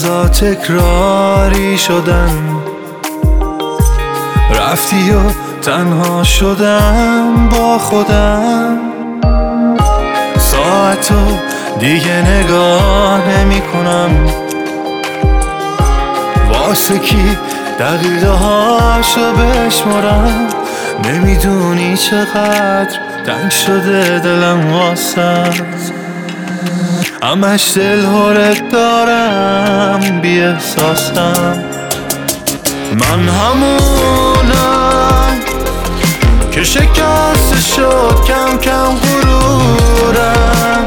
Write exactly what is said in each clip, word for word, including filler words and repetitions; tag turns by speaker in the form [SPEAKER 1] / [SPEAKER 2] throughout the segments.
[SPEAKER 1] روزا تکراری شدن، رفتی و تنها شدم با خودم. ساعتو دیگه نگاه نمی کنم، واسه کی دقیقه هاشو بشمارم. نمیدونی چقدر تنگ شده دلم واسه، همش دل هرت دارم بی احساسم. من همونم که شکست شد کم کم غرورم،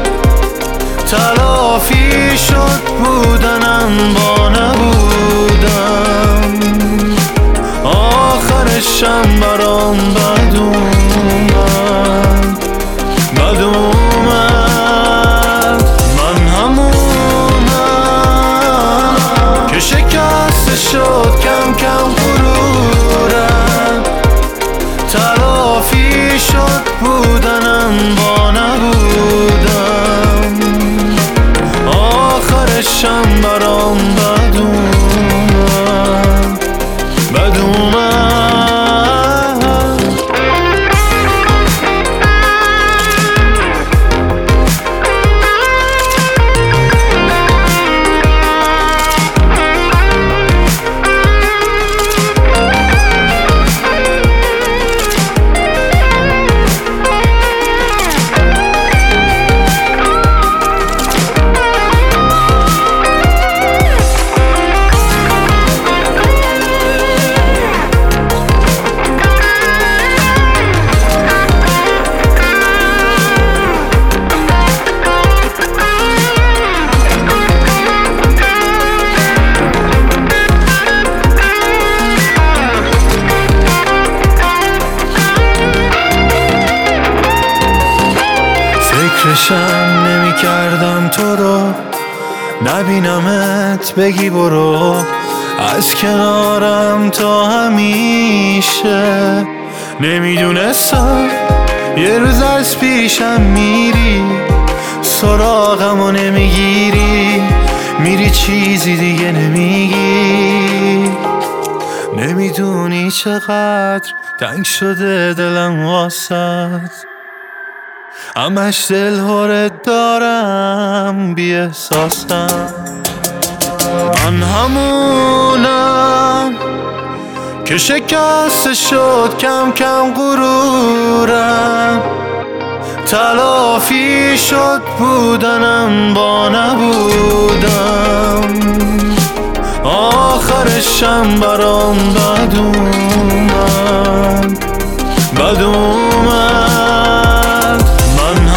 [SPEAKER 1] تلافی شد بودنم با نبودم. آخرشم برام بد اومد، بد اومد. من همونم که شکست شد کم کم غرورم، تلافی شد بودنم با نبودم. آخرشم برام بد اومد، بد اومد. فکرشم نمی کردم تو رو نبینمت بگی برو از کنارم تا همیشه. نمیدونستم یه روز از پیشم میری، سراغمو نمیگیری، میری چیزی دیگه نمیگی. نمیدونی چقدر تنگ شده دلم واسد، همش دل هرت دارم بی احساسم. من همونم که شکست شد کم کم غرورم، تلافی شد بودنم با نبودم. آخرشم برام بد اومد، بد اومد. من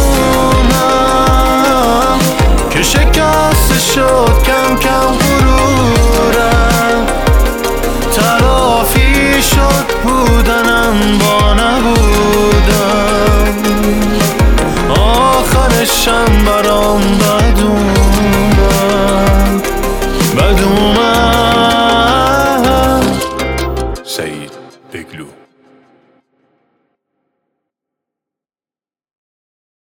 [SPEAKER 1] همونم که شکست شد کم کم غرورم، تلافی شد بودنم با نبودم. آخرشم برام بد اومد، بد اومد.
[SPEAKER 2] سعید بگلو.